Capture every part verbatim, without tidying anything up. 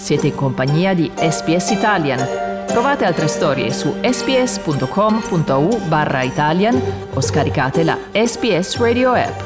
Siete in compagnia di S B S Italian. Trovate altre storie su sbs.com.au barra Italian o scaricate la S B S Radio app.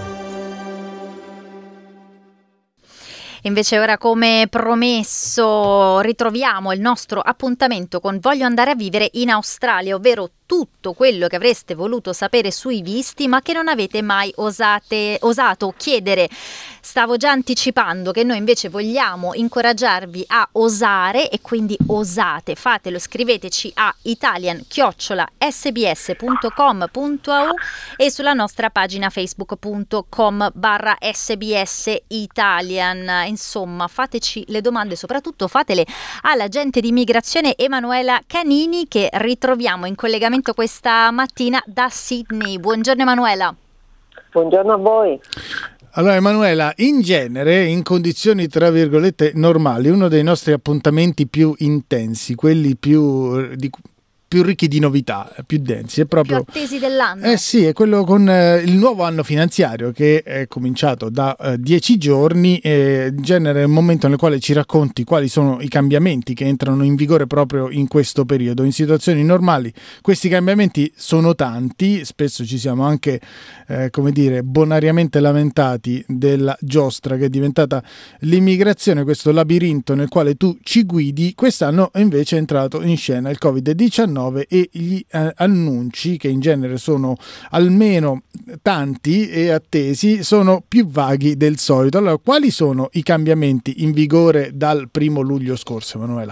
Invece ora, come promesso, ritroviamo il nostro appuntamento con Voglio andare a vivere in Australia, ovvero tutto quello che avreste voluto sapere sui visti ma che non avete mai osate, osato chiedere. Stavo già anticipando che noi invece vogliamo incoraggiarvi a osare, e quindi osate, fatelo, scriveteci a italian chiocciola s b s punto com punto a u e sulla nostra pagina facebook punto com barra s b s italian. Insomma, fateci le domande, soprattutto fatele all'agente di immigrazione Emanuela Canini, che ritroviamo in collegamento questa mattina da Sydney. Buongiorno Emanuela. Buongiorno a voi. Allora Emanuela, in genere, in condizioni tra virgolette normali, uno dei nostri appuntamenti più intensi, quelli più di più ricchi di novità, più densi, è proprio più attesi dell'anno. Eh sì, è quello con eh, il nuovo anno finanziario, che è cominciato da eh, dieci giorni, e in genere è il momento nel quale ci racconti quali sono i cambiamenti che entrano in vigore proprio in questo periodo. In situazioni normali questi cambiamenti sono tanti, spesso ci siamo anche eh, come dire bonariamente lamentati della giostra che è diventata l'immigrazione, questo labirinto nel quale tu ci guidi. Quest'anno invece è entrato in scena il covid diciannove e gli eh, annunci, che in genere sono almeno tanti e attesi, sono più vaghi del solito. Allora, quali sono i cambiamenti in vigore dal primo luglio scorso, Emanuela?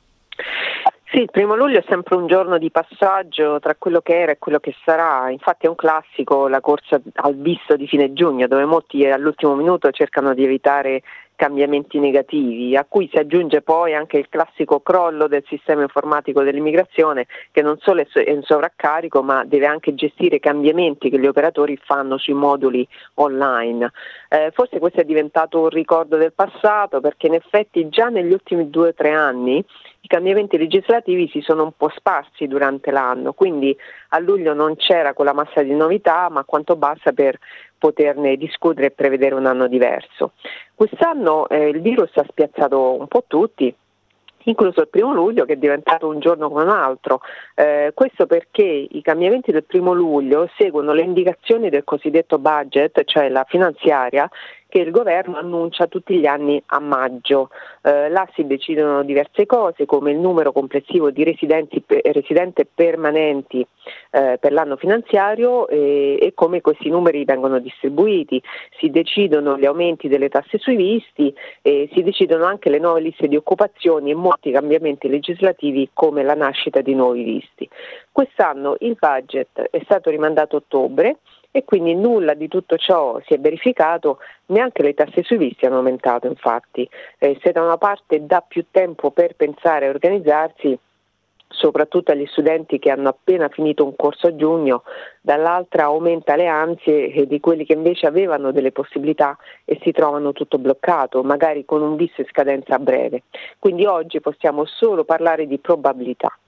Sì, il primo luglio è sempre un giorno di passaggio tra quello che era e quello che sarà. Infatti è un classico la corsa al visto di fine giugno, dove molti all'ultimo minuto cercano di evitare cambiamenti negativi, a cui si aggiunge poi anche il classico crollo del sistema informatico dell'immigrazione, che non solo è in sovraccarico ma deve anche gestire i cambiamenti che gli operatori fanno sui moduli online. Eh, forse questo è diventato un ricordo del passato, perché in effetti già negli ultimi due o tre anni i cambiamenti legislativi si sono un po' sparsi durante l'anno, quindi a luglio non c'era quella massa di novità, ma quanto basta per poterne discutere e prevedere un anno diverso. Quest'anno eh, il virus ha spiazzato un po' tutti, incluso il primo luglio, che è diventato un giorno come un altro. Eh, questo perché i cambiamenti del primo luglio seguono le indicazioni del cosiddetto budget, cioè la finanziaria, che il governo annuncia tutti gli anni a maggio. Eh, là si decidono diverse cose, come il numero complessivo di residenti residenti permanenti eh, per l'anno finanziario e, e come questi numeri vengono distribuiti. Si decidono gli aumenti delle tasse sui visti e si decidono anche le nuove liste di occupazioni e molti cambiamenti legislativi, come la nascita di nuovi visti. Quest'anno il budget è stato rimandato a ottobre e quindi nulla di tutto ciò si è verificato, neanche le tasse sui visti hanno aumentato. Infatti eh, se da una parte dà più tempo per pensare e organizzarsi, soprattutto agli studenti che hanno appena finito un corso a giugno, dall'altra aumenta le ansie di quelli che invece avevano delle possibilità e si trovano tutto bloccato, magari con un visto in scadenza a breve. Quindi oggi possiamo solo parlare di probabilità.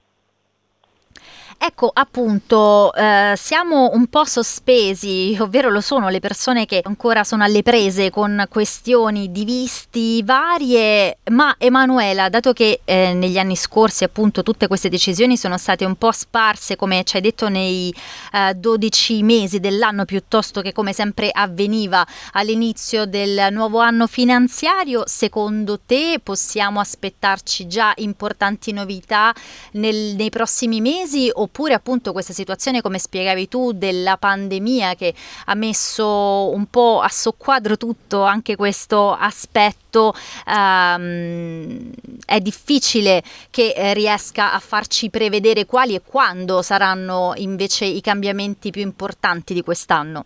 Ecco, appunto, eh, siamo un po' sospesi, ovvero lo sono le persone che ancora sono alle prese con questioni di visti varie, ma Emanuela, dato che eh, negli anni scorsi appunto tutte queste decisioni sono state un po' sparse, come ci hai detto, nei eh, dodici mesi dell'anno, piuttosto che come sempre avveniva all'inizio del nuovo anno finanziario, secondo te possiamo aspettarci già importanti novità nel, nei prossimi mesi, o Oppure appunto questa situazione, come spiegavi tu, della pandemia che ha messo un po' a soqquadro tutto, anche questo aspetto, ehm, è difficile che eh, riesca a farci prevedere quali e quando saranno invece i cambiamenti più importanti di quest'anno?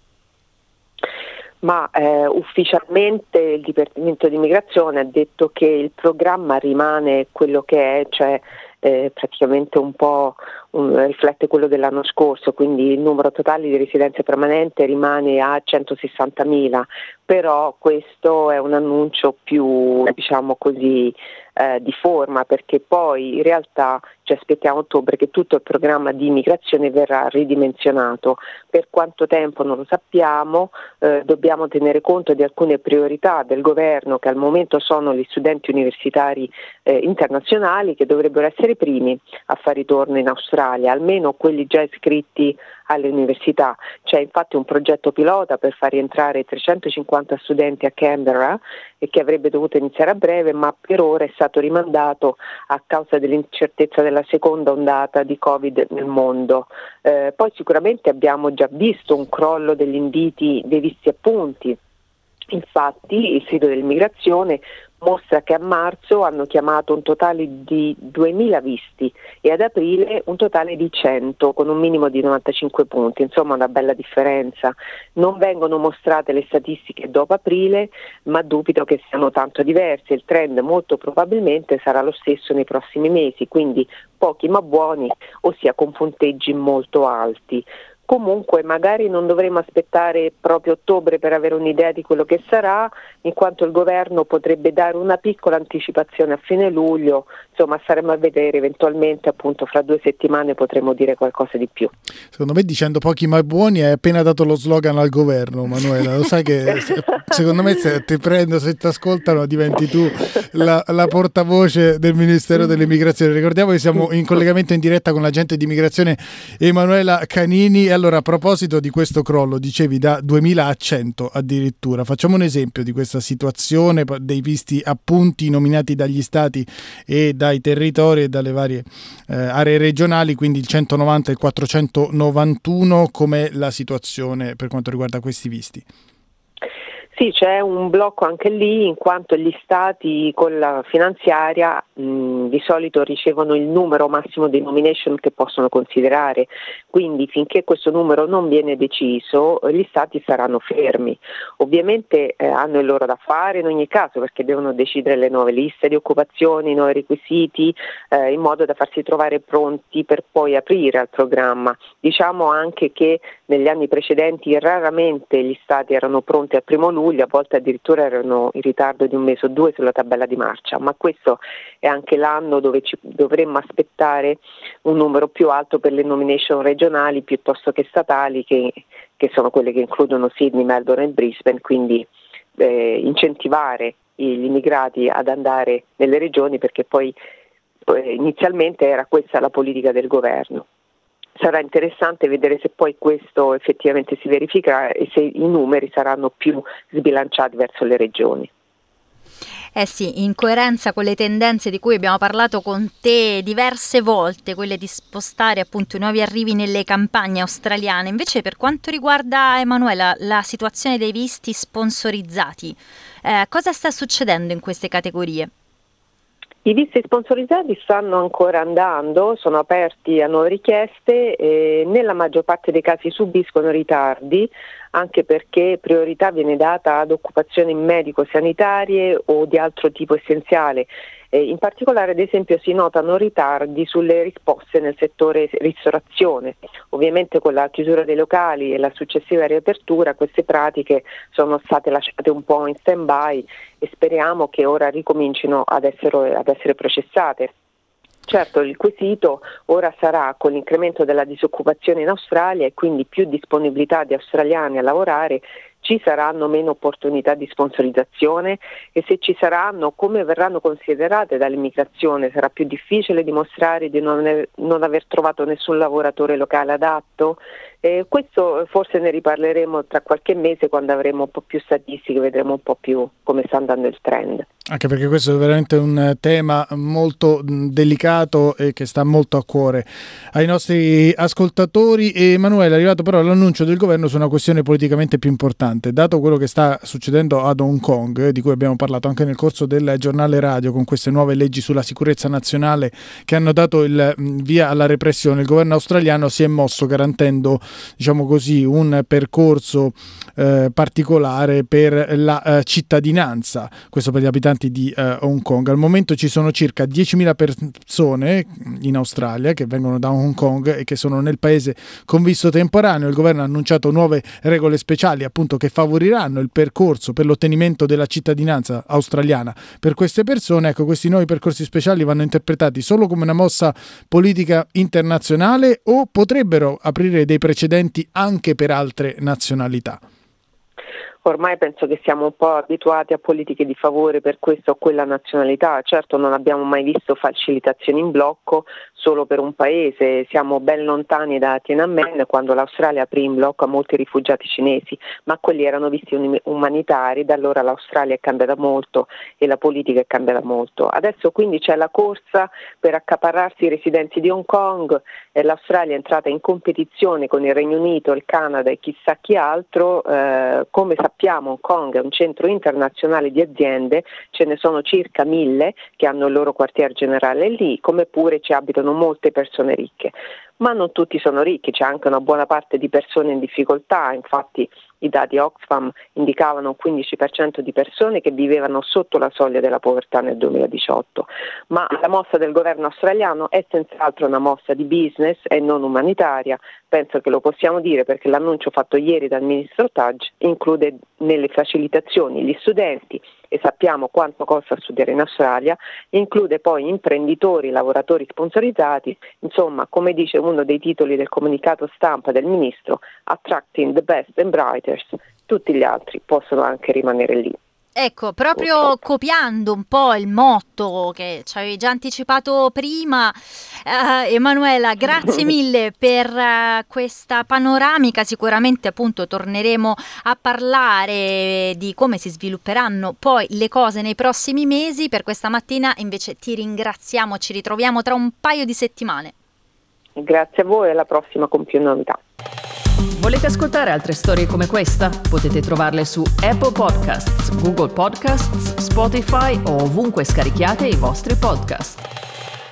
Ma eh, ufficialmente il Dipartimento di Immigrazione ha detto che il programma rimane quello che è, cioè eh, praticamente un po', um, riflette quello dell'anno scorso, quindi il numero totale di residenze permanenti rimane a centosessantamila, però questo è un annuncio più, diciamo così, eh, di forma, perché poi in realtà ci aspettiamo a ottobre che tutto il programma di immigrazione verrà ridimensionato. Per quanto tempo non lo sappiamo, eh, dobbiamo tenere conto di alcune priorità del governo, che al momento sono gli studenti universitari eh, internazionali, che dovrebbero essere i primi a fare ritorno in Australia, almeno quelli già iscritti alle università. C'è infatti un progetto pilota per far rientrare trecentocinquanta studenti a Canberra e che avrebbe dovuto iniziare a breve, ma per ora è stato rimandato a causa dell'incertezza della seconda ondata di Covid nel mondo. Eh, poi sicuramente abbiamo già visto un crollo degli inviti dei visti appunti. Infatti il sito dell'immigrazione mostra che a marzo hanno chiamato un totale di duemila visti e ad aprile un totale di cento, con un minimo di novantacinque punti, insomma una bella differenza. Non vengono mostrate le statistiche dopo aprile, ma dubito che siano tanto diverse. Il trend molto probabilmente sarà lo stesso nei prossimi mesi, quindi pochi ma buoni, ossia con punteggi molto alti. Comunque magari non dovremo aspettare proprio ottobre per avere un'idea di quello che sarà, in quanto il governo potrebbe dare una piccola anticipazione a fine luglio, insomma staremo a vedere, eventualmente appunto fra due settimane potremo dire qualcosa di più. Secondo me dicendo pochi ma buoni hai appena dato lo slogan al governo, Manuela, lo sai che secondo me se ti prendo, se ti ascoltano diventi tu la, la portavoce del Ministero dell'Immigrazione. Ricordiamo che siamo in collegamento in diretta con l'agente di immigrazione Emanuela Canini. Allora, a proposito di questo crollo, dicevi da duemila a cento addirittura, facciamo un esempio di questa situazione dei visti appunti nominati dagli stati e dai territori e dalle varie eh, aree regionali, quindi il centonovanta e il quattrocentonovantuno, com'è la situazione per quanto riguarda questi visti? Sì, c'è un blocco anche lì, in quanto gli stati con la finanziaria mh, di solito ricevono il numero massimo di nomination che possono considerare, quindi finché questo numero non viene deciso gli stati saranno fermi. Ovviamente eh, hanno il loro da fare in ogni caso, perché devono decidere le nuove liste di occupazioni, i nuovi requisiti, eh, in modo da farsi trovare pronti per poi aprire al programma. Diciamo anche che negli anni precedenti raramente gli stati erano pronti al primo luglio, a volte addirittura erano in ritardo di un mese o due sulla tabella di marcia, ma questo è anche l'anno dove ci dovremmo aspettare un numero più alto per le nomination regionali piuttosto che statali, che, che sono quelle che includono Sydney, Melbourne e Brisbane, quindi eh, incentivare gli immigrati ad andare nelle regioni, perché poi eh, inizialmente era questa la politica del governo. Sarà interessante vedere se poi questo effettivamente si verificherà e se i numeri saranno più sbilanciati verso le regioni. Eh sì, in coerenza con le tendenze di cui abbiamo parlato con te diverse volte, quelle di spostare appunto i nuovi arrivi nelle campagne australiane. Invece per quanto riguarda, Emanuela, la situazione dei visti sponsorizzati, eh, cosa sta succedendo in queste categorie? I visti sponsorizzati stanno ancora andando, sono aperti a nuove richieste e nella maggior parte dei casi subiscono ritardi, anche perché priorità viene data ad occupazioni medico-sanitarie o di altro tipo essenziale. Eh, in particolare, ad esempio, si notano ritardi sulle risposte nel settore ristorazione. Ovviamente con la chiusura dei locali e la successiva riapertura queste pratiche sono state lasciate un po' in stand-by e speriamo che ora ricomincino ad essere, ad essere processate. Certo, il quesito ora sarà, con l'incremento della disoccupazione in Australia e quindi più disponibilità di australiani a lavorare, ci saranno meno opportunità di sponsorizzazione e se ci saranno, come verranno considerate dall'immigrazione? Sarà più difficile dimostrare di non aver, non aver trovato nessun lavoratore locale adatto? Eh, questo forse ne riparleremo tra qualche mese, quando avremo un po' più statistiche, vedremo un po' più come sta andando il trend. Anche perché questo è veramente un tema molto delicato e che sta molto a cuore ai nostri ascoltatori. E Emanuele, è arrivato però l'annuncio del governo su una questione politicamente più importante, dato quello che sta succedendo ad Hong Kong, di cui abbiamo parlato anche nel corso del giornale radio, con queste nuove leggi sulla sicurezza nazionale che hanno dato il via alla repressione. Il governo australiano si è mosso garantendo, diciamo così, un percorso eh, particolare per la eh, cittadinanza, questo per gli abitanti abitanti di uh, Hong Kong. Al momento ci sono circa diecimila persone in Australia che vengono da Hong Kong e che sono nel paese con visto temporaneo. Il governo ha annunciato nuove regole speciali appunto che favoriranno il percorso per l'ottenimento della cittadinanza australiana per queste persone. Ecco, questi nuovi percorsi speciali vanno interpretati solo come una mossa politica internazionale o potrebbero aprire dei precedenti anche per altre nazionalità? Ormai penso che siamo un po' abituati a politiche di favore per questa o quella nazionalità. Certo, non abbiamo mai visto facilitazioni in blocco solo per un paese, siamo ben lontani da Tiananmen quando l'Australia aprì in blocco a molti rifugiati cinesi, ma quelli erano visti umanitari. Da allora l'Australia è cambiata molto e la politica è cambiata molto. Adesso quindi c'è la corsa per accaparrarsi i residenti di Hong Kong, e l'Australia è entrata in competizione con il Regno Unito, il Canada e chissà chi altro. Eh, come sappiamo, Hong Kong è un centro internazionale di aziende, ce ne sono circa mille che hanno il loro quartier generale lì, come pure ci abitano molte persone ricche. Ma non tutti sono ricchi, c'è anche una buona parte di persone in difficoltà. Infatti i dati Oxfam indicavano un quindici per cento di persone che vivevano sotto la soglia della povertà nel duemiladiciotto. Ma la mossa del governo australiano è senz'altro una mossa di business e non umanitaria. Penso che lo possiamo dire perché l'annuncio fatto ieri dal ministro Tudge include nelle facilitazioni gli studenti, e sappiamo quanto costa studiare in Australia, include poi imprenditori, lavoratori sponsorizzati, insomma, come dice uno dei titoli del comunicato stampa del ministro, attracting the best and brightest, tutti gli altri possono anche rimanere lì. Ecco, proprio copiando un po' il motto che ci avevi già anticipato prima, eh, Emanuela, grazie mille per uh, questa panoramica. Sicuramente appunto torneremo a parlare di come si svilupperanno poi le cose nei prossimi mesi. Per questa mattina invece ti ringraziamo, ci ritroviamo tra un paio di settimane. Grazie a voi, alla prossima con più novità. Volete ascoltare altre storie come questa? Potete trovarle su Apple Podcasts, Google Podcasts, Spotify o ovunque scarichiate i vostri podcast.